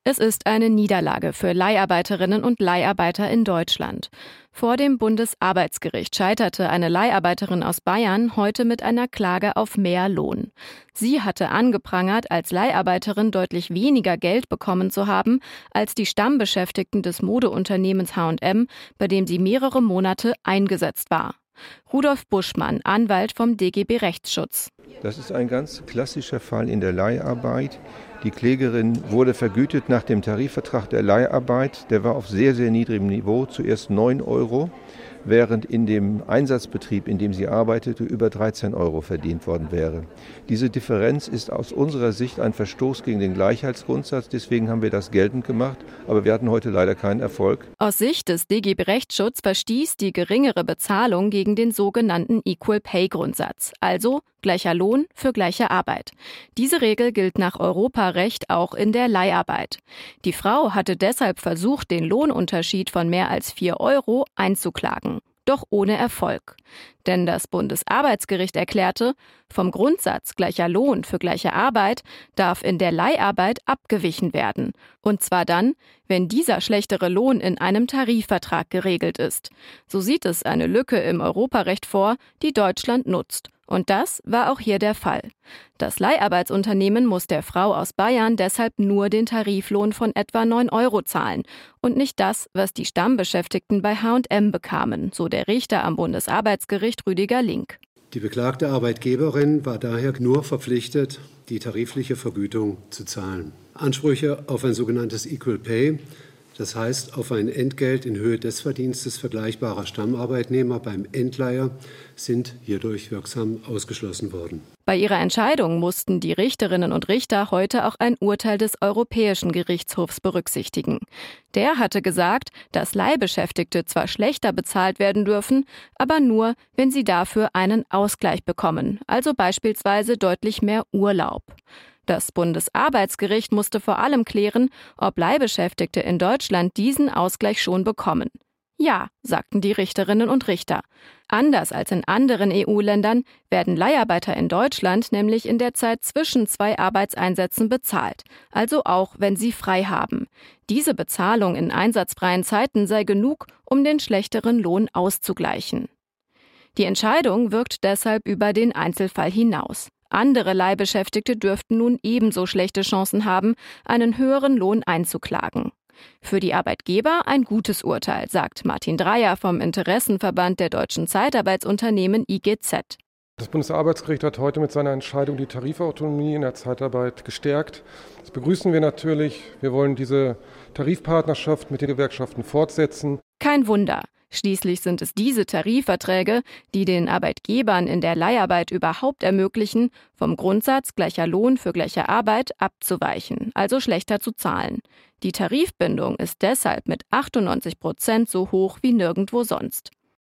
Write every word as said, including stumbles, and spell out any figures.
Es ist eine Niederlage für Leiharbeiterinnen und Leiharbeiter in Deutschland. Vor dem Bundesarbeitsgericht scheiterte eine Leiharbeiterin aus Bayern heute mit einer Klage auf mehr Lohn. Sie hatte angeprangert, als Leiharbeiterin deutlich weniger Geld bekommen zu haben als die Stammbeschäftigten des Modeunternehmens H und M, bei dem sie mehrere Monate eingesetzt war. Rudolf Buschmann, Anwalt vom D G B Rechtsschutz. Das ist ein ganz klassischer Fall in der Leiharbeit. Die Klägerin wurde vergütet nach dem Tarifvertrag der Leiharbeit. Der war auf sehr, sehr niedrigem Niveau, zuerst neun Euro, während in dem Einsatzbetrieb, in dem sie arbeitete, über dreizehn Euro verdient worden wäre. Diese Differenz ist aus unserer Sicht ein Verstoß gegen den Gleichheitsgrundsatz. Deswegen haben wir das geltend gemacht, aber wir hatten heute leider keinen Erfolg. Aus Sicht des D G B Rechtsschutz verstieß die geringere Bezahlung gegen den sogenannten Equal-Pay-Grundsatz, also gleicher Lohn für gleiche Arbeit. Diese Regel gilt nach Europarecht auch in der Leiharbeit. Die Frau hatte deshalb versucht, den Lohnunterschied von mehr als vier Euro einzuklagen. Doch ohne Erfolg. Denn das Bundesarbeitsgericht erklärte, vom Grundsatz gleicher Lohn für gleiche Arbeit darf in der Leiharbeit abgewichen werden. Und zwar dann, wenn dieser schlechtere Lohn in einem Tarifvertrag geregelt ist. So sieht es eine Lücke im Europarecht vor, die Deutschland nutzt. Und das war auch hier der Fall. Das Leiharbeitsunternehmen muss der Frau aus Bayern deshalb nur den Tariflohn von etwa neun Euro zahlen und nicht das, was die Stammbeschäftigten bei H und M bekamen, so der Richter am Bundesarbeitsgericht Rüdiger Link. Die beklagte Arbeitgeberin war daher nur verpflichtet, die tarifliche Vergütung zu zahlen. Ansprüche auf ein sogenanntes Equal Pay, das heißt auf ein Entgelt in Höhe des Verdienstes vergleichbarer Stammarbeitnehmer beim Endleiher, sind hierdurch wirksam ausgeschlossen worden. Bei ihrer Entscheidung mussten die Richterinnen und Richter heute auch ein Urteil des Europäischen Gerichtshofs berücksichtigen. Der hatte gesagt, dass Leihbeschäftigte zwar schlechter bezahlt werden dürfen, aber nur, wenn sie dafür einen Ausgleich bekommen, also beispielsweise deutlich mehr Urlaub. Das Bundesarbeitsgericht musste vor allem klären, ob Leihbeschäftigte in Deutschland diesen Ausgleich schon bekommen. Ja, sagten die Richterinnen und Richter. Anders als in anderen E U-Ländern werden Leiharbeiter in Deutschland nämlich in der Zeit zwischen zwei Arbeitseinsätzen bezahlt, also auch wenn sie frei haben. Diese Bezahlung in einsatzfreien Zeiten sei genug, um den schlechteren Lohn auszugleichen. Die Entscheidung wirkt deshalb über den Einzelfall hinaus. Andere Leihbeschäftigte dürften nun ebenso schlechte Chancen haben, einen höheren Lohn einzuklagen. Für die Arbeitgeber ein gutes Urteil, sagt Martin Dreyer vom Interessenverband der deutschen Zeitarbeitsunternehmen I G Z. Das Bundesarbeitsgericht hat heute mit seiner Entscheidung die Tarifautonomie in der Zeitarbeit gestärkt. Das begrüßen wir natürlich. Wir wollen diese Tarifpartnerschaft mit den Gewerkschaften fortsetzen. Kein Wunder. Schließlich sind es diese Tarifverträge, die den Arbeitgebern in der Leiharbeit überhaupt ermöglichen, vom Grundsatz gleicher Lohn für gleiche Arbeit abzuweichen, also schlechter zu zahlen. Die Tarifbindung ist deshalb mit achtundneunzig Prozent so hoch wie nirgendwo sonst.